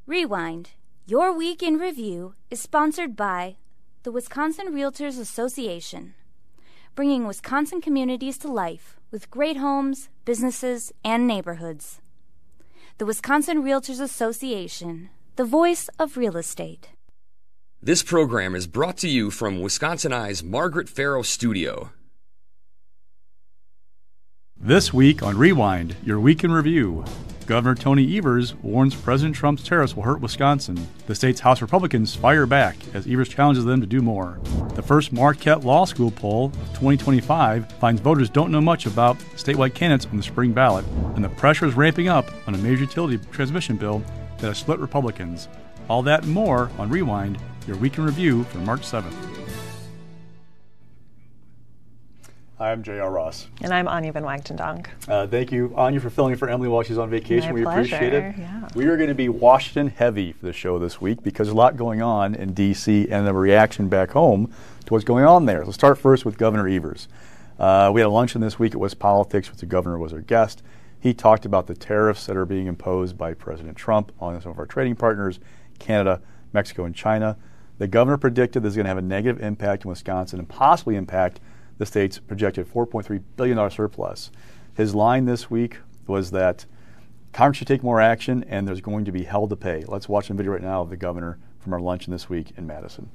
Rewind, your week in review, is sponsored by the Wisconsin Realtors Association, bringing Wisconsin communities to life with great homes, businesses, and neighborhoods. The Wisconsin Realtors Association, the voice of real estate. This program is brought to you from Wisconsin Eye's Margaret Farrow Studio. This week on Rewind, your week in review. Governor Tony Evers warns President Trump's tariffs will hurt Wisconsin. The state's House Republicans fire back as Evers challenges them to do more. The first Marquette Law School poll of 2025 finds voters don't know much about statewide candidates on the spring ballot, and the pressure is ramping up on a major utility transmission bill that has split Republicans. All that and more on Rewind, your week in review for March 7th. I'm J.R. Ross. And I'm Anya Van Wagtendonk. Thank you, Anya, for filling in for Emily while she's on vacation. My we pleasure. Appreciate it. Yeah. We are going to be Washington heavy for the show this week because there's a lot going on in D.C. and a reaction back home to what's going on there. Let's start first with Governor Evers. We had a luncheon this week at West Politics, which the governor was our guest. He talked about the tariffs that are being imposed by President Trump on some of our trading partners, Canada, Mexico, and China. The governor predicted this is going to have a negative impact in Wisconsin and possibly impact the state's projected $4.3 billion surplus. His line this week was that Congress should take more action and there's going to be hell to pay. Let's watch a video right now of the governor from our luncheon this week in Madison.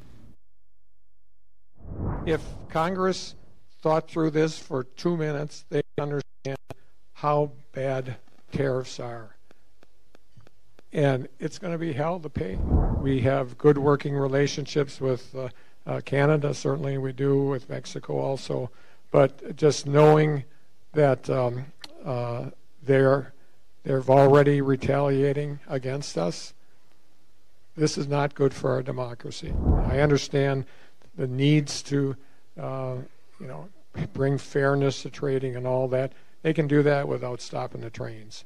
If Congress thought through this for 2 minutes, they understand how bad tariffs are. And it's going to be hell to pay. We have good working relationships with Canada, certainly we do, with Mexico also, but just knowing that they're already retaliating against us, this is not good for our democracy. I understand the needs to bring fairness to trading and all that. They can do that without stopping the trains.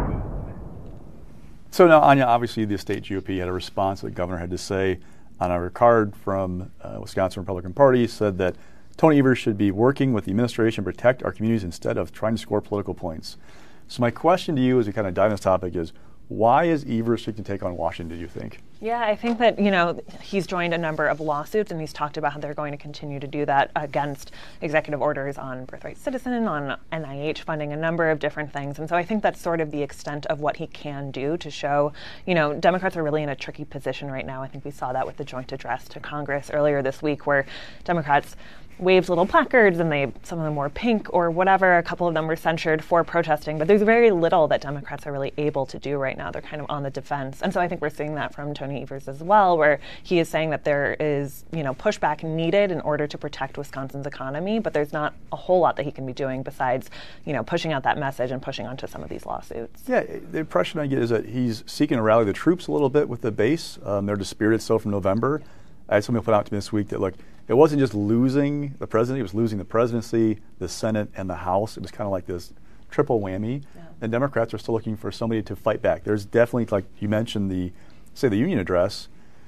So now, Anya, obviously the state GOP had a response that the governor had to say. On a card from Wisconsin Republican Party said that Tony Evers should be working with the administration to protect our communities instead of trying to score political points. So my question to you as we kind of dive into this topic is, why is Evers seeking to take on Washington, do you think? Yeah, I think that, he's joined a number of lawsuits, and he's talked about how they're going to continue to do that against executive orders on Birthright Citizen, on NIH funding, a number of different things. And so I think that's sort of the extent of what he can do to show, Democrats are really in a tricky position right now. I think we saw that with the joint address to Congress earlier this week, where Democrats waved little placards, and some of them wore pink or whatever. A couple of them were censured for protesting, but there's very little that Democrats are really able to do right now. They're kind of on the defense. And so I think we're seeing that from Tony Evers as well, where he is saying that there is, pushback needed in order to protect Wisconsin's economy, but there's not a whole lot that he can be doing besides, pushing out that message and pushing onto some of these lawsuits. Yeah, the impression I get is that he's seeking to rally the troops a little bit with the base. They're dispirited still from November. I had somebody put out to me this week that, look, it wasn't just losing the president, it was losing the presidency, the Senate, and the House. It was kind of like this triple whammy. Yeah. And Democrats are still looking for somebody to fight back. There's definitely, like you mentioned, the union address.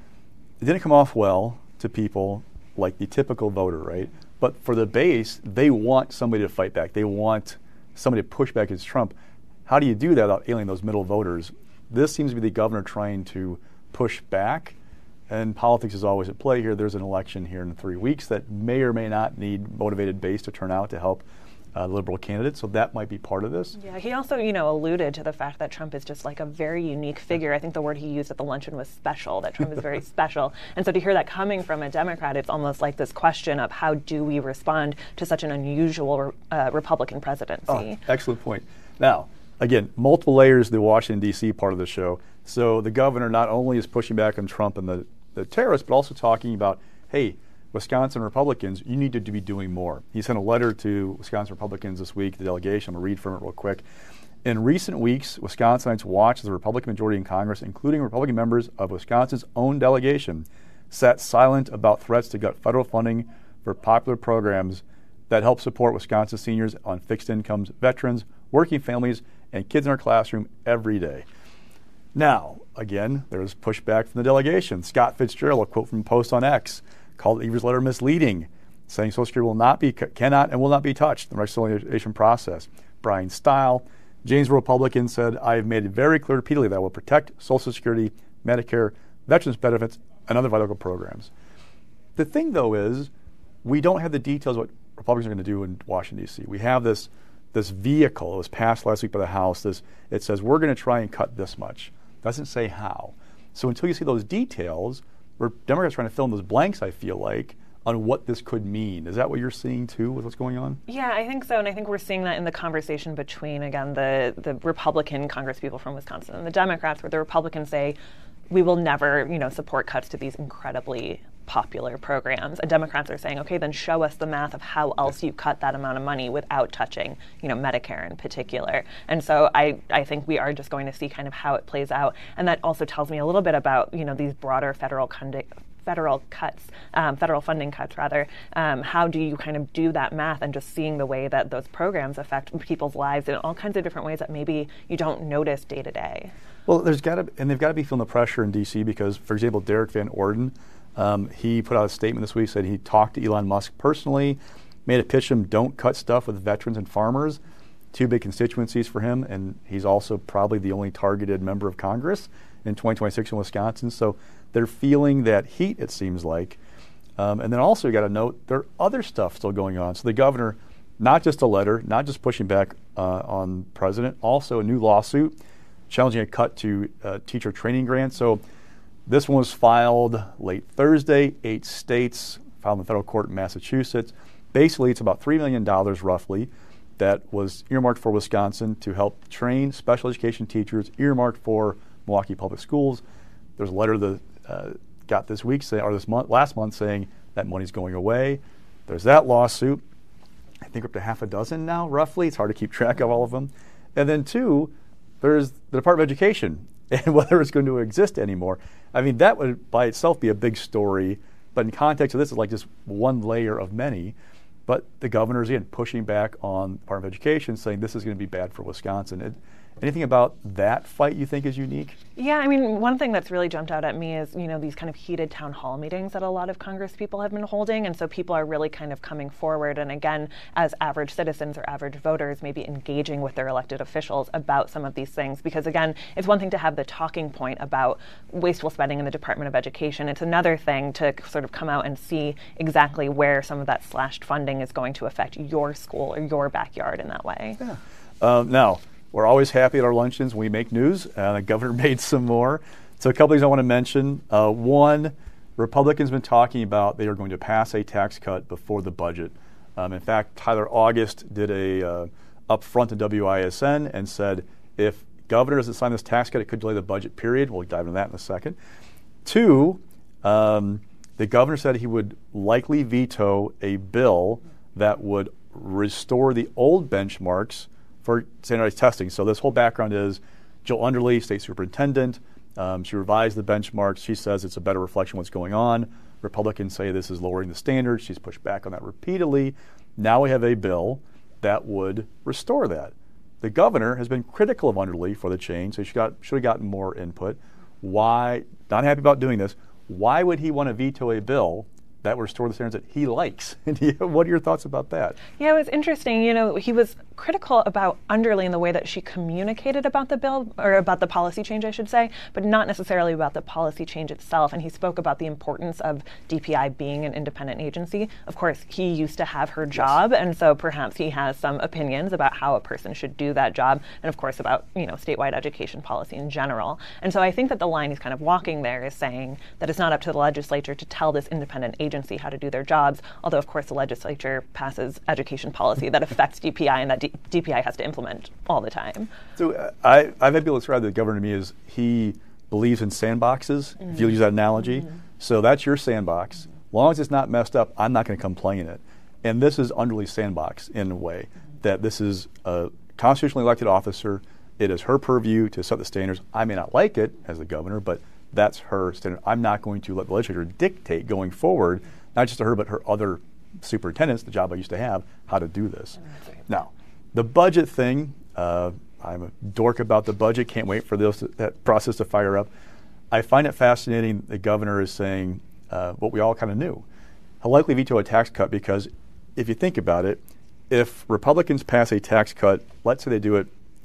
It didn't come off well to people like the typical voter, right? But for the base, they want somebody to fight back. They want somebody to push back against Trump. How do you do that without alienating those middle voters? This seems to be the governor trying to push back. And politics is always at play here. There's an election here in 3 weeks that may or may not need motivated base to turn out to help the liberal candidate. So that might be part of this. Yeah, he also, alluded to the fact that Trump is just like a very unique figure. I think the word he used at the luncheon was special, that Trump is very special. And so to hear that coming from a Democrat, it's almost like this question of how do we respond to such an unusual Republican presidency? Oh, excellent point. Now, again, multiple layers to the Washington, D.C. part of the show. So the governor not only is pushing back on Trump and the terrorists, but also talking about, hey, Wisconsin Republicans, you need to be doing more. He sent a letter to Wisconsin Republicans this week, the delegation. I'm going to read from it real quick. In recent weeks, Wisconsinites watched as the Republican majority in Congress, including Republican members of Wisconsin's own delegation, sat silent about threats to gut federal funding for popular programs that help support Wisconsin seniors on fixed incomes, veterans, working families, and kids in our classroom every day. Now, again, there was pushback from the delegation. Scott Fitzgerald, a quote from a post on X, called Evers' letter misleading, saying Social Security cannot and will not be touched in the reconciliation process. Brian Stile, Janesville Republican said, I have made it very clear repeatedly that I will protect Social Security, Medicare, veterans benefits, and other vital programs. The thing, though, is we don't have the details of what Republicans are going to do in Washington, D.C. We have this vehicle that was passed last week by the House. It says we're going to try and cut this much. Doesn't say how. So until you see those details, Democrats are trying to fill in those blanks, I feel like, on what this could mean. Is that what you're seeing, too, with what's going on? Yeah, I think so. And I think we're seeing that in the conversation between, again, the Republican congresspeople from Wisconsin and the Democrats, where the Republicans say, we will never, support cuts to these incredibly popular programs. And Democrats are saying, okay, then show us the math of how else you cut that amount of money without touching, Medicare in particular. And so I think we are just going to see kind of how it plays out. And that also tells me a little bit about, these broader federal funding cuts. How do you kind of do that math and just seeing the way that those programs affect people's lives in all kinds of different ways that maybe you don't notice day to day? Well, they've got to be feeling the pressure in D.C. because, for example, Derek Van Orden, he put out a statement this week, said he talked to Elon Musk personally, made a pitch him, don't cut stuff with veterans and farmers, two big constituencies for him, and he's also probably the only targeted member of Congress in 2026 in Wisconsin. So they're feeling that heat, it seems like. And then also you got to note there are other stuff still going on. So the governor, not just a letter, not just pushing back on the president, also a new lawsuit challenging a cut to teacher training grants. So this one was filed late Thursday, 8 states, filed in the federal court in Massachusetts. Basically, it's about $3 million roughly that was earmarked for Wisconsin to help train special education teachers, earmarked for Milwaukee Public Schools. There's a letter that got this week, last month, saying that money's going away. There's that lawsuit. I think we're up to half a dozen now, roughly. It's hard to keep track of all of them. And then 2, there's the Department of Education and whether it's going to exist anymore. I mean, that would by itself be a big story, but in context of this, it's like just one layer of many. But the governor's, again, pushing back on the Department of Education, saying this is going to be bad for Wisconsin. Anything about that fight you think is unique? Yeah, I mean, one thing that's really jumped out at me is, these kind of heated town hall meetings that a lot of Congress people have been holding. And so people are really kind of coming forward. And again, as average citizens or average voters, maybe engaging with their elected officials about some of these things. Because again, it's one thing to have the talking point about wasteful spending in the Department of Education. It's another thing to sort of come out and see exactly where some of that slashed funding is going to affect your school or your backyard in that way. Yeah. Now, we're always happy at our luncheons when we make news. The governor made some more. So a couple things I want to mention. One, Republicans have been talking about they are going to pass a tax cut before the budget. In fact, Tyler August did a upfront to WISN and said if governor doesn't sign this tax cut, it could delay the budget period. We'll dive into that in a second. 2, the governor said he would likely veto a bill that would restore the old benchmarks for standardized testing. So this whole background is Jill Underly, state superintendent. She revised the benchmarks. She says it's a better reflection of what's going on. Republicans say this is lowering the standards. She's pushed back on that repeatedly. Now we have a bill that would restore that. The governor has been critical of Underly for the change, so she should have gotten more input. Why? Not happy about doing this. Why would he want to veto a bill that would restore the standards that he likes? What are your thoughts about that? Yeah, it was interesting. He was critical about Underly in the way that she communicated about the bill, or about the policy change, I should say, but not necessarily about the policy change itself. And he spoke about the importance of DPI being an independent agency. Of course, he used to have her job, yes. And so perhaps he has some opinions about how a person should do that job, and of course about, statewide education policy in general. And so I think that the line he's kind of walking there is saying that it's not up to the legislature to tell this independent agency how to do their jobs, although of course the legislature passes education policy that affects DPI and that DPI has to implement all the time. So I've had people describe the governor to me as he believes in sandboxes, if you'll use that analogy. So that's your sandbox. As long as it's not messed up, I'm not going to come play in it. And this is Underly's sandbox in a way, that this is a constitutionally elected officer. It is her purview to set the standards. I may not like it as the governor, but that's her standard. I'm not going to let the legislature dictate going forward, not just to her, but her other superintendents, the job I used to have, how to do this. Now, the budget thing, I'm a dork about the budget. Can't wait for that process to fire up. I find it fascinating the governor is saying what we all kind of knew. He'll likely veto a tax cut because if you think about it, if Republicans pass a tax cut, let's say they do it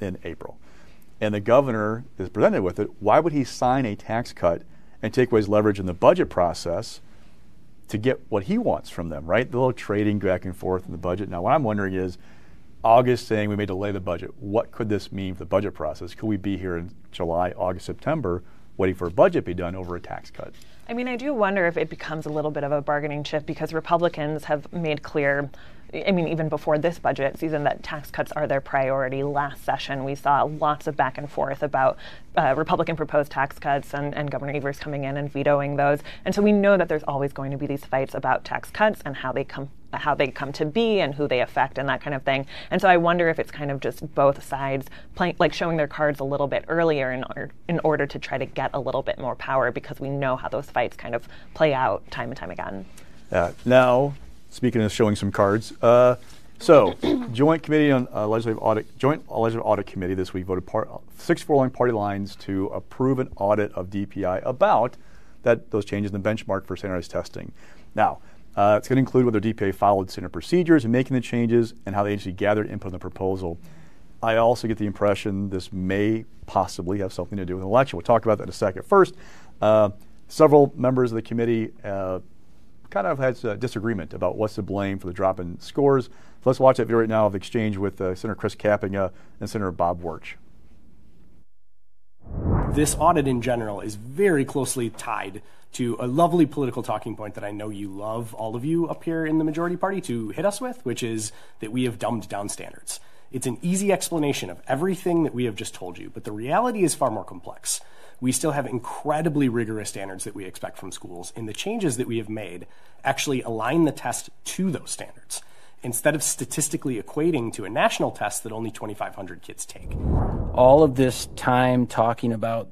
in April. And the governor is presented with it. Why would he sign a tax cut and take away his leverage in the budget process to get what he wants from them, right? The little trading back and forth in the budget. Now, what I'm wondering is, August saying we may delay the budget. What could this mean for the budget process? Could we be here in July, August, September, waiting for a budget to be done over a tax cut? I mean, I do wonder if it becomes a little bit of a bargaining chip because Republicans have made clear, I mean, even before this budget season, that tax cuts are their priority. Last session, we saw lots of back and forth about Republican proposed tax cuts and Governor Evers coming in and vetoing those. And so we know that there's always going to be these fights about tax cuts and how they come to be and who they affect and that kind of thing. And so I wonder if it's kind of just both sides playing, like showing their cards a little bit earlier in order to try to get a little bit more power, because we know how those fights kind of play out time and time again. Now, speaking of showing some cards, Joint Committee on Legislative Audit Committee this week voted 6-4 along party lines to approve an audit of DPI about those changes in the benchmark for standardized testing. Now, it's going to include whether DPI followed standard procedures in making the changes and how the agency gathered input on the proposal. I also get the impression this may possibly have something to do with an election. We'll talk about that in a second. First, several members of the committee kind of has a disagreement about what's to blame for the drop in scores. So let's watch that video right now of the exchange with Senator Chris Kapenga and Senator Bob Warch. This audit in general is very closely tied to a lovely political talking point that I know you love, all of you up here in the majority party, to hit us with, which is that we have dumbed down standards. It's an easy explanation of everything that we have just told you, but the reality is far more complex. We still have incredibly rigorous standards that we expect from schools, and the changes that we have made actually align the test to those standards, instead of statistically equating to a national test that only 2,500 kids take. All of this time talking about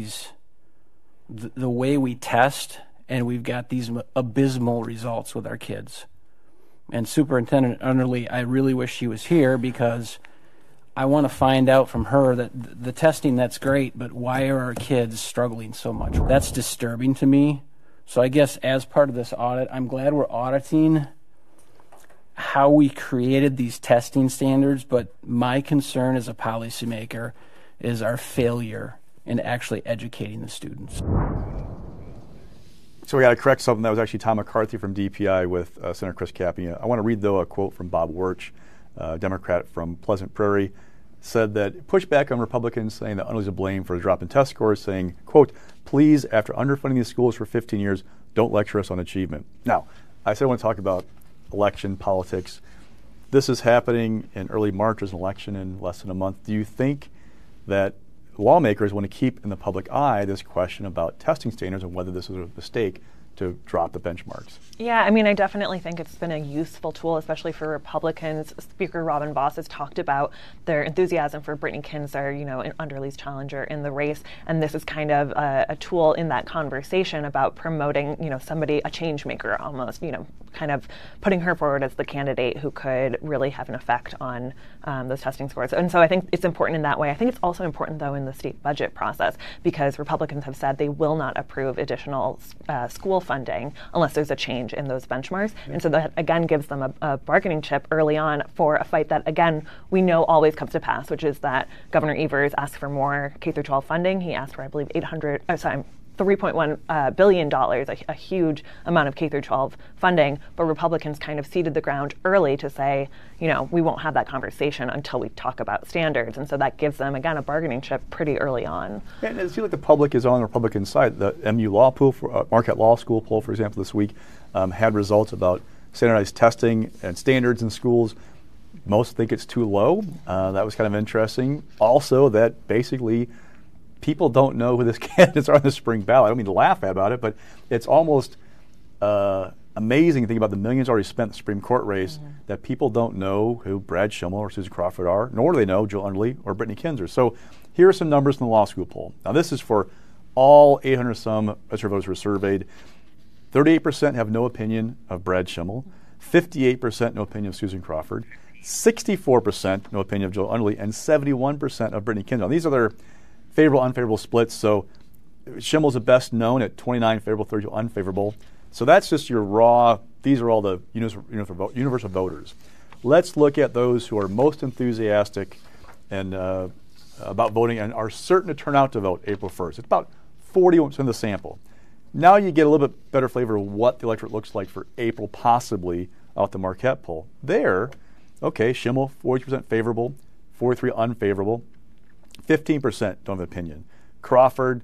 the way we test, and we've got these abysmal results with our kids. And Superintendent Underly, I really wish she was here, because I want to find out from her that the testing, that's great, but why are our kids struggling so much? That's disturbing to me. So I guess as part of this audit, I'm glad we're auditing how we created these testing standards, but my concern as a policymaker is our failure in actually educating the students. So we got to correct something. That was actually Tom McCarthy from DPI with Senator Chris Kapenga. I want to read, though, a quote from Bob Warch, Democrat from Pleasant Prairie, said that pushback on Republicans saying that Underly's to blame for a drop in test scores, saying, quote, "Please, after underfunding these schools for 15 years, don't lecture us on achievement." Now, I said I want to talk about election politics. This is happening in early March. There's an election in less than a month. Do you think that lawmakers want to keep in the public eye this question about testing standards and whether this is a mistake to drop the benchmarks? Yeah, I mean, I definitely think it's been a useful tool, especially for Republicans. Speaker Robin Vos has talked about their enthusiasm for Brittany Kinzer, Underly's challenger in the race, and this is kind of a tool in that conversation about promoting, somebody, a change maker almost, kind of putting her forward as the candidate who could really have an effect on those testing scores. And so I think it's important in that way. I think it's also important, though, in the state budget process, because Republicans have said they will not approve additional school funding unless there's a change in those benchmarks. Yeah. And so that, again, gives them a bargaining chip early on for a fight that, again, we know always comes to pass, which is that Governor Evers asked for more K-12 funding. He asked for, I believe, $3.1 billion, a huge amount of K-12 funding, but Republicans kind of ceded the ground early to say, we won't have that conversation until we talk about standards. And so that gives them, again, a bargaining chip pretty early on. And it seems like the public is on the Republican side. The MU Law poll, Marquette Law School poll, for example, this week had results about standardized testing and standards in schools. Most think it's too low. That was kind of interesting. Also, that basically people don't know who these candidates are on the spring ballot. I don't mean to laugh about it, but it's almost amazing to think about the millions already spent in the Supreme Court race that people don't know who Brad Schimmel or Susan Crawford are, nor do they know Jill Underly or Brittany Kinzer. So here are some numbers from the law school poll. Now this is for all 800-some registered voters who were surveyed. 38% have no opinion of Brad Schimmel, 58% no opinion of Susan Crawford, 64% no opinion of Jill Underly, and 71% of Brittany Kinzer. Now these are their favorable, unfavorable splits. So Schimmel's the best known at 29 favorable, 32 unfavorable. So that's just your raw, these are all the universal voters. Let's look at those who are most enthusiastic and about voting and are certain to turn out to vote April 1st. It's about 41% of the sample. Now you get a little bit better flavor of what the electorate looks like for April, possibly out the Marquette poll. There, okay, Schimmel, 40% favorable, 43% unfavorable, 15% don't have an opinion. Crawford,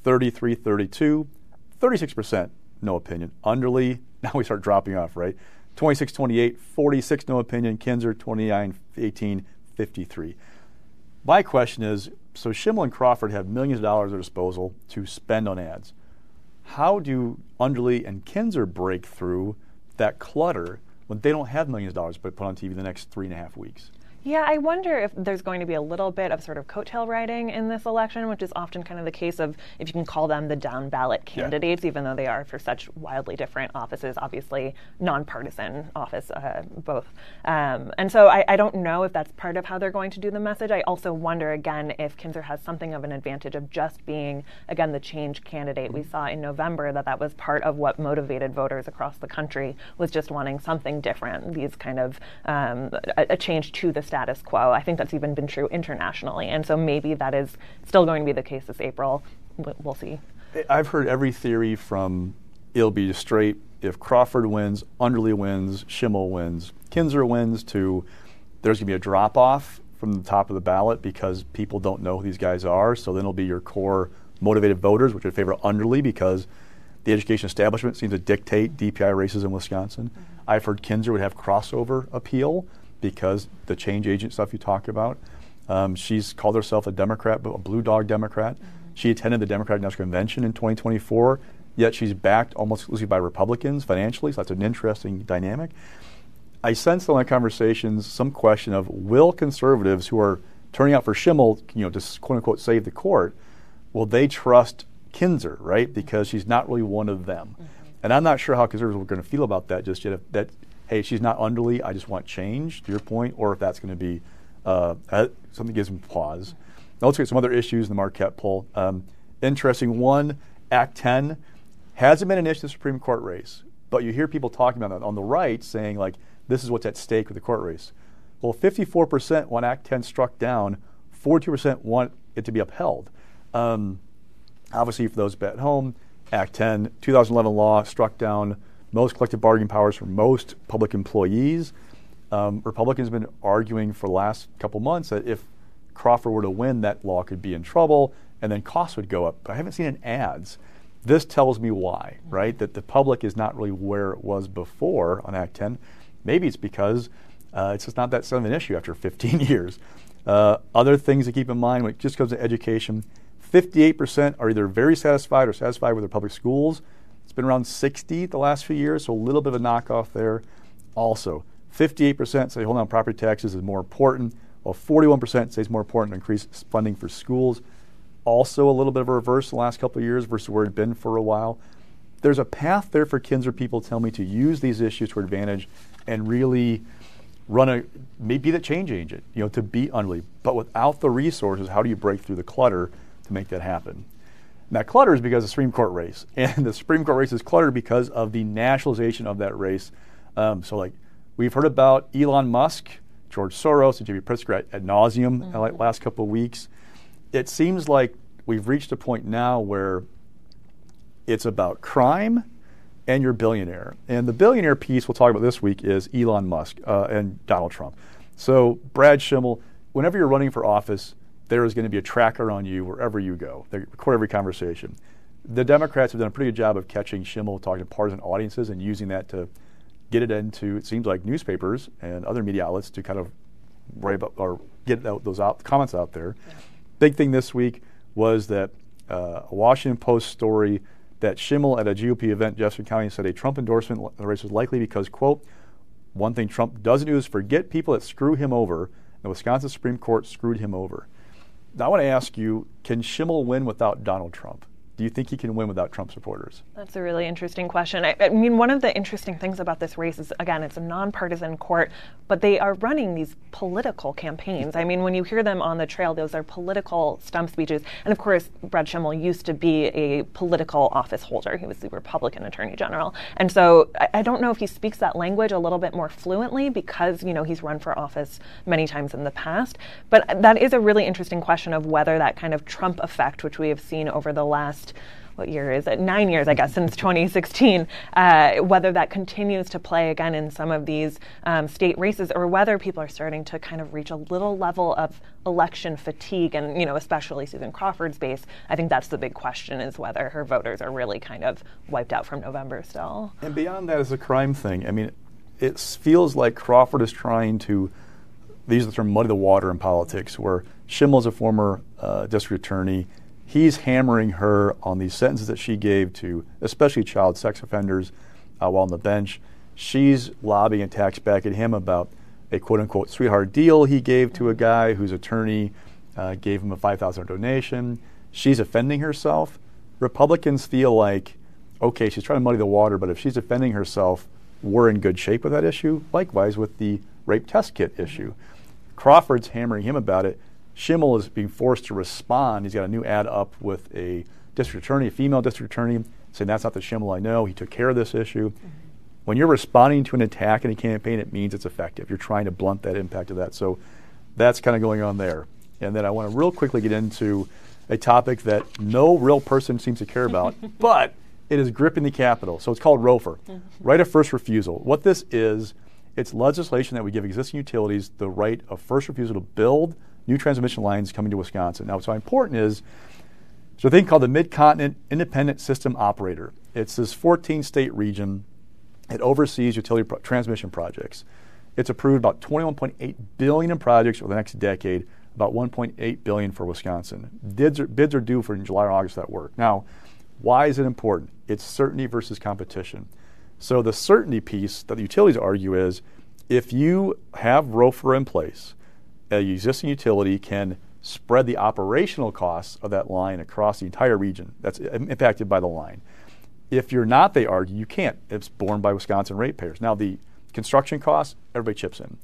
33-32, 36% no opinion. Underly, now we start dropping off, right? 26-28, 46 no opinion. Kinzer, 29-18, 53. My question is, so Schimmel and Crawford have millions of dollars at their disposal to spend on ads. How do Underly and Kinzer break through that clutter when they don't have millions of dollars to put on TV the next 3.5 weeks? Yeah, I wonder if there's going to be a little bit of sort of coattail riding in this election, which is often kind of the case of, if you can call them the down ballot candidates, even though they are for such wildly different offices, obviously nonpartisan office, both. And so I don't know if that's part of how they're going to do the message. I also wonder, again, if Kinzer has something of an advantage of just being, again, the change candidate. We saw in November that was part of what motivated voters across the country, was just wanting something different, these kind of a change to the status quo. I think that's even been true internationally. And so maybe that is still going to be the case this April. We'll see. I've heard every theory from it'll be straight if Crawford wins, Underly wins, Schimmel wins, Kinzer wins, to there's going to be a drop-off from the top of the ballot because people don't know who these guys are. So then it'll be your core motivated voters, which would favor Underly because the education establishment seems to dictate DPI races in Wisconsin. I've heard Kinzer would have crossover appeal because the change agent stuff you talk about. She's called herself a Democrat, but a blue dog Democrat. She attended the Democratic National Convention in 2024, yet she's backed almost exclusively by Republicans financially, so that's an interesting dynamic. I sense in my conversations some question of, will conservatives who are turning out for Schimmel, to quote unquote save the court, will they trust Kinzer, right? Because she's not really one of them. And I'm not sure how conservatives are going to feel about that just yet. If that, hey, she's not Underly, I just want change, to your point, or if that's going to be something that gives them pause. Now let's get some other issues in the Marquette poll. Interesting one, Act 10 hasn't been an issue in the Supreme Court race, but you hear people talking about that on the right saying, like, this is what's at stake with the court race. Well, 54% want Act 10 struck down, 42% want it to be upheld. Obviously, for those at home, Act 10, 2011 law, struck down most collective bargaining powers for most public employees. Republicans have been arguing for the last couple months that if Crawford were to win, that law could be in trouble and then costs would go up. But I haven't seen it in ads. This tells me why, right? That the public is not really where it was before on Act 10. Maybe it's because it's just not that sort of an issue after 15 years. Other things to keep in mind when it just comes to education, 58% are either very satisfied or satisfied with their public schools. It's been around 60 the last few years, so a little bit of a knockoff there. Also, 58% say holding on property taxes is more important, while 41% say it's more important to increase funding for schools. Also a little bit of a reverse in the last couple of years versus where it's been for a while. There's a path there for Kinzer, people tell me, to use these issues to advantage and really maybe the change agent, to beat Underly. But without the resources, how do you break through the clutter to make that happen? And that clutter is because of the Supreme Court race. And the Supreme Court race is cluttered because of the nationalization of that race. We've heard about Elon Musk, George Soros, and J.B. Pritzker ad nauseum last couple of weeks. It seems like we've reached a point now where it's about crime and your billionaire. And the billionaire piece we'll talk about this week is Elon Musk and Donald Trump. So Brad Schimmel, whenever you're running for office, there is going to be a tracker on you wherever you go. They record every conversation. The Democrats have done a pretty good job of catching Schimmel talking to partisan audiences and using that to get it into, it seems like, newspapers and other media outlets to kind of write about or get those comments out there. Yeah. Big thing this week was that a Washington Post story that Schimmel at a GOP event in Jefferson County said a Trump endorsement in the race was likely because, quote, one thing Trump doesn't do is forget people that screw him over. The Wisconsin Supreme Court screwed him over. Now I want to ask you, can Schimmel win without Donald Trump? Do you think he can win without Trump supporters? That's a really interesting question. I mean, one of the interesting things about this race is, again, it's a nonpartisan court, but they are running these political campaigns. I mean, when you hear them on the trail, those are political stump speeches. And of course, Brad Schimmel used to be a political office holder. He was the Republican Attorney General. And so I don't know if he speaks that language a little bit more fluently because, you know, he's run for office many times in the past. But that is a really interesting question of whether that kind of Trump effect, which we have seen over the last, what year is it? 9 years, I guess, since 2016, whether that continues to play again in some of these state races, or whether people are starting to kind of reach a little level of election fatigue, and, you know, especially Susan Crawford's base. I think that's the big question, is whether her voters are really kind of wiped out from November still. And beyond that is a crime thing. I mean, it feels like Crawford is trying to, they use the term muddy the water in politics, where Schimmel is a former district attorney. He's hammering her on these sentences that she gave to especially child sex offenders while on the bench. She's lobbying attacks back at him about a quote-unquote sweetheart deal he gave to a guy whose attorney gave him a $5,000 donation. She's offending herself. Republicans feel like, okay, she's trying to muddy the water, but if she's defending herself, we're in good shape with that issue. Likewise with the rape test kit issue. Crawford's hammering him about it. Schimmel is being forced to respond. He's got a new ad up with a district attorney, a female district attorney, saying that's not the Schimmel I know. He took care of this issue. When you're responding to an attack in a campaign, it means it's effective. You're trying to blunt that impact of that. So that's kind of going on there. And then I want to real quickly get into a topic that no real person seems to care about, but it is gripping the Capitol. So it's called ROFR, right of first refusal. What this is, it's legislation that would give existing utilities the right of first refusal to build new transmission lines coming to Wisconsin. Now, what's so important is there's a thing called the Mid-Continent Independent System Operator. It's this 14-state region. It oversees utility transmission projects. It's approved about $21.8 billion in projects over the next decade, about $1.8 billion for Wisconsin. Bids are due for in July or August that work. Now, why is it important? It's certainty versus competition. So the certainty piece that the utilities argue is if you have ROFR in place, an existing utility can spread the operational costs of that line across the entire region that's impacted by the line. If you're not, they argue, you can't. It's borne by Wisconsin ratepayers. Now, the construction costs, everybody chips in.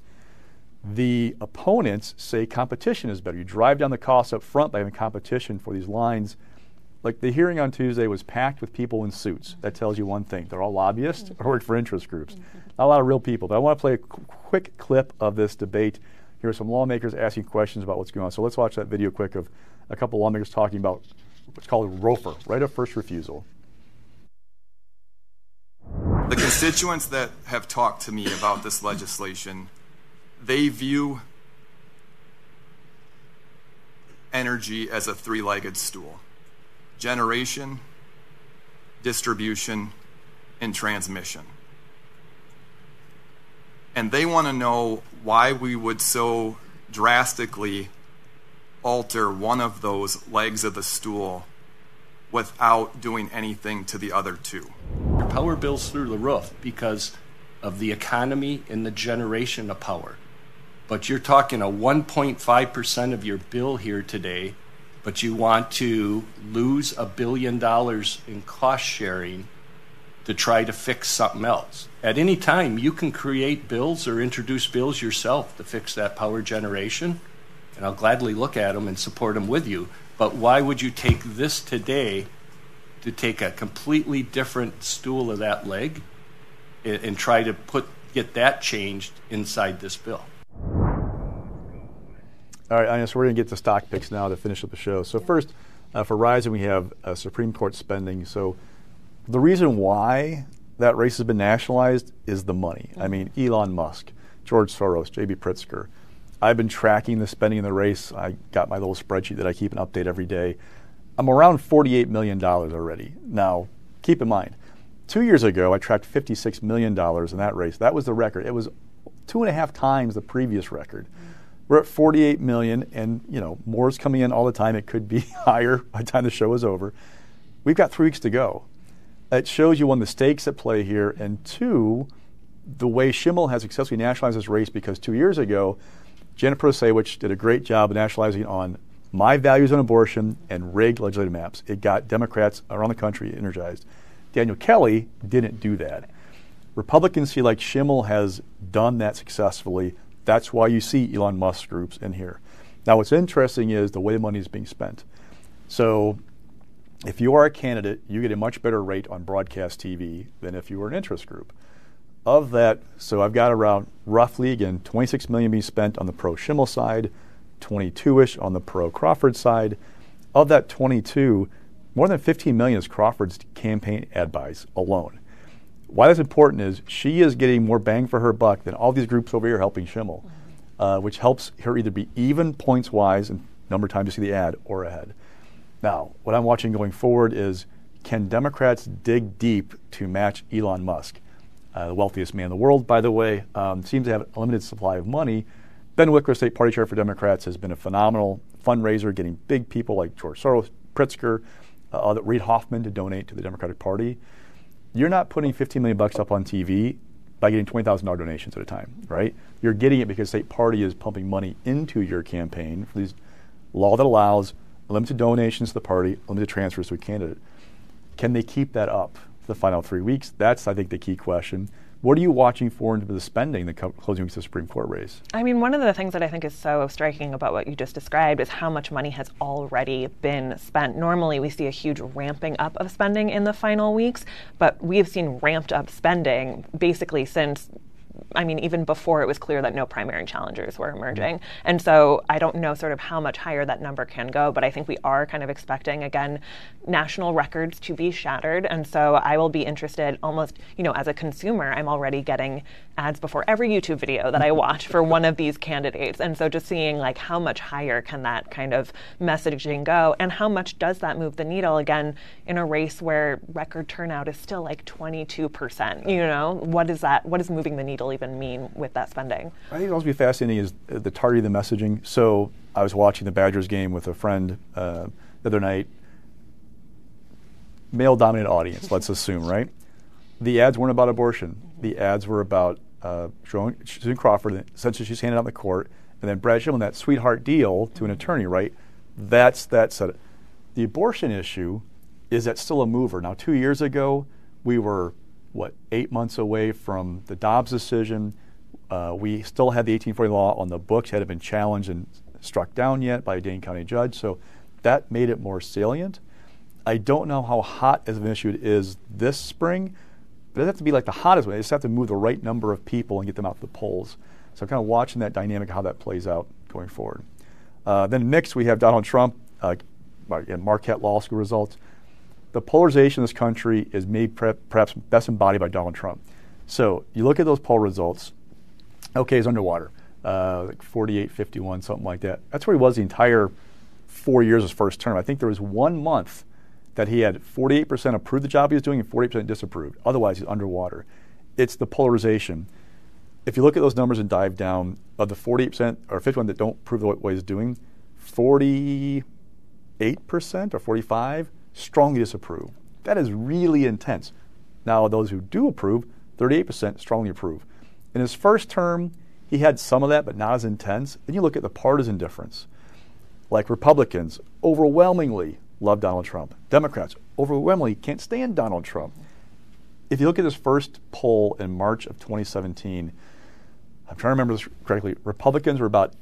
The opponents say competition is better. You drive down the costs up front by having competition for these lines. Like the hearing on Tuesday was packed with people in suits. That tells you one thing. They're all lobbyists or work for interest groups. Not a lot of real people. But I want to play a quick clip of this debate. Here are some lawmakers asking questions about what's going on. So let's watch that video quick of a couple of lawmakers talking about what's called ROFR, right of first refusal. The constituents that have talked to me about this legislation, they view energy as a three-legged stool: generation, distribution, and transmission. And they want to know why we would so drastically alter one of those legs of the stool without doing anything to the other two. Your power bill's through the roof because of the economy and the generation of power. But you're talking a 1.5% of your bill here today, but you want to lose $1 billion in cost sharing to try to fix something else. At any time, you can create bills or introduce bills yourself to fix that power generation, and I'll gladly look at them and support them with you. But why would you take this today to take a completely different stool of that leg and try to get that changed inside this bill? All right, Anya, so we're going to get to stock picks now to finish up the show. So first, for Verizon, we have Supreme Court spending. So the reason why that race has been nationalized is the money. I mean, Elon Musk, George Soros, J.B. Pritzker. I've been tracking the spending in the race. I got my little spreadsheet that I keep an update every day. I'm around $48 million already. Now, keep in mind, 2 years ago, I tracked $56 million in that race. That was the record. It was 2.5 times the previous record. We're at $48 million, and more is coming in all the time. It could be higher by the time the show is over. We've got 3 weeks to go. It shows you, one, the stakes at play here, and 2, the way Schimmel has successfully nationalized this race, because 2 years ago, Janet Protasiewicz did a great job of nationalizing on my values on abortion and rigged legislative maps. It got Democrats around the country energized. Daniel Kelly didn't do that. Republicans feel like Schimmel has done that successfully. That's why you see Elon Musk groups in here. Now, what's interesting is the way money is being spent. So if you are a candidate, you get a much better rate on broadcast TV than if you were an interest group. Of that, so I've got around roughly, again, $26 million being spent on the pro-Schimmel side, 22-ish on the pro-Crawford side. Of that 22, more than $15 million is Crawford's campaign ad buys alone. Why that's important is she is getting more bang for her buck than all these groups over here helping Schimmel, which helps her either be even points-wise and number of times you see the ad or ahead. Now, what I'm watching going forward is, can Democrats dig deep to match Elon Musk? The wealthiest man in the world, by the way, seems to have a limited supply of money. Ben Wickler, state party chair for Democrats, has been a phenomenal fundraiser, getting big people like George Soros, Pritzker, Reid Hoffman to donate to the Democratic Party. You're not putting $15 million up on TV by getting $20,000 donations at a time, right? You're getting it because the state party is pumping money into your campaign for these law that allows limited donations to the party, limited transfers to a candidate. Can they keep that up for the final 3 weeks? That's, I think, the key question. What are you watching for in the spending, the closing weeks of the Supreme Court race? I mean, one of the things that I think is so striking about what you just described is how much money has already been spent. Normally, we see a huge ramping up of spending in the final weeks, but we have seen ramped up spending basically since, I mean, even before it was clear that no primary challengers were emerging. And so I don't know sort of how much higher that number can go, but I think we are kind of expecting, again, national records to be shattered. And so I will be interested almost, you know, as a consumer, I'm already getting ads before every YouTube video that I watch for one of these candidates. And so just seeing like how much higher can that kind of messaging go, and how much does that move the needle, again, in a race where record turnout is still like 22%, you know? What is moving the needle even mean with that spending? I think what's be fascinating is the targeting of the messaging. So I was watching the Badgers game with a friend the other night. Male-dominated audience, let's assume, right? The ads weren't about abortion. The ads were about showing Susan Crawford, essentially she's handed out in the court, and then Brad Schimmel, that sweetheart deal to an attorney, right? That's it. The abortion issue, is that still a mover? Now, 2 years ago, we were, 8 months away from the Dobbs decision. We still had the 1840 law on the books, hadn't been challenged and struck down yet by a Dane County judge, so that made it more salient. I don't know how hot as an issue it is this spring, but it doesn't have to be like the hottest one. They just have to move the right number of people and get them out to the polls. So I'm kind of watching that dynamic, how that plays out going forward. Then next we have Donald Trump and Marquette Law School results. The polarization in this country is made perhaps best embodied by Donald Trump. So you look at those poll results, okay, he's underwater, like 48-51, something like that. That's where he was the entire 4 years of his first term. I think there was 1 month that he had 48% approved the job he was doing and 48% disapproved. Otherwise, he's underwater. It's the polarization. If you look at those numbers and dive down, of the 48% or 51% that don't approve of what he's doing, 48% or 45% strongly disapprove. That is really intense. Now, those who do approve, 38% strongly approve. In his first term, he had some of that, but not as intense. Then you look at the partisan difference. Like Republicans overwhelmingly love Donald Trump. Democrats overwhelmingly can't stand Donald Trump. If you look at his first poll in March of 2017, I'm trying to remember this correctly, Republicans were about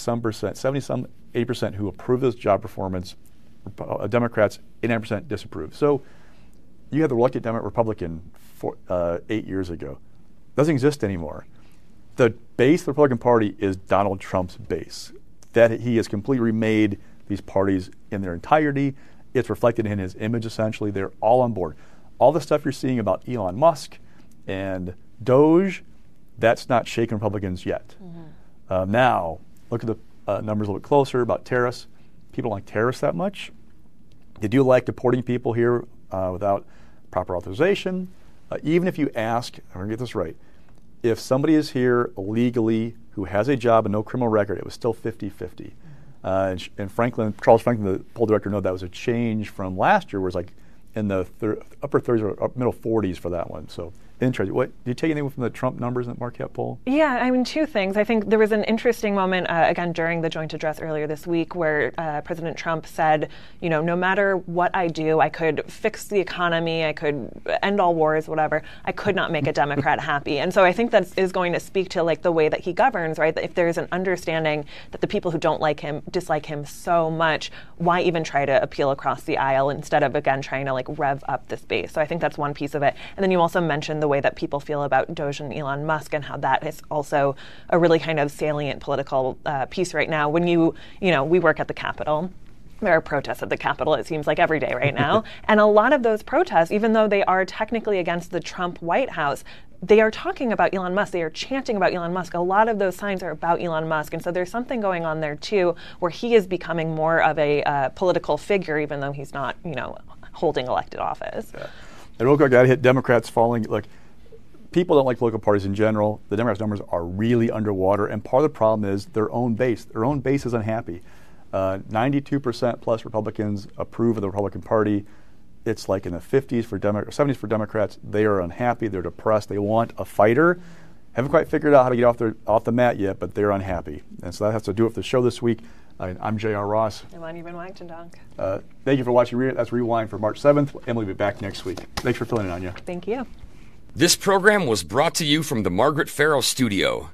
80% who approved of his job performance. Democrats, 89% disapprove. So you had the reluctant Republican 8 years ago. Doesn't exist anymore. The base of the Republican Party is Donald Trump's base. That he has completely remade these parties in their entirety. It's reflected in his image, essentially. They're all on board. All the stuff you're seeing about Elon Musk and Doge, that's not shaking Republicans yet. Mm-hmm. Now, look at the numbers a little bit closer about tariffs. People don't like tariffs that much. They do like deporting people here without proper authorization. Even if you ask, I'm going to get this right, if somebody is here illegally who has a job and no criminal record, it was still 50-50. And Charles Franklin, the poll director, noted that was a change from last year, where it was like in the upper 30s or middle 40s for that one. So Interesting. What do you take anything from the Trump numbers in the Marquette poll? Yeah, I mean, two things. I think there was an interesting moment, again, during the joint address earlier this week where President Trump said, you know, no matter what I do, I could fix the economy, I could end all wars, whatever. I could not make a Democrat happy. And so I think that is going to speak to like the way that he governs, right? That if there's an understanding that the people who don't like him dislike him so much, why even try to appeal across the aisle instead of, again, trying to like rev up this base? So I think that's one piece of it. And then you also mentioned the way that people feel about Doge and Elon Musk and how that is also a really kind of salient political piece right now. When you know, we work at the Capitol. There are protests at the Capitol, it seems like every day right now. And a lot of those protests, even though they are technically against the Trump White House, they are talking about Elon Musk. They are chanting about Elon Musk. A lot of those signs are about Elon Musk. And so there's something going on there, too, where he is becoming more of a political figure, even though he's not, you know, holding elected office. Yeah. And real quick, I got to hit Democrats falling. Look, people don't like political parties in general. The Democrats' numbers are really underwater. And part of the problem is their own base. Their own base is unhappy. 92% plus Republicans approve of the Republican Party. It's like in the 50s for 70s for Democrats. They are unhappy. They're depressed. They want a fighter. Haven't quite figured out how to get off the mat yet, but they're unhappy. And so that has to do it for the show this week. I'm J.R. Ross. I'm Anya Van Wagendonk. Thank you for watching. That's Rewind for March 7th. Emily will be back next week. Thanks for filling in, Anya. Thank you. This program was brought to you from the Margaret Farrow Studio.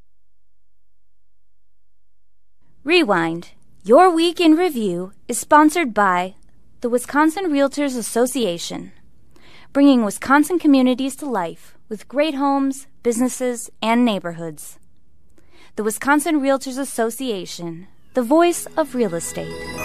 Rewind, Your Week in Review, is sponsored by the Wisconsin Realtors Association, bringing Wisconsin communities to life with great homes, businesses, and neighborhoods. The Wisconsin Realtors Association, the voice of real estate.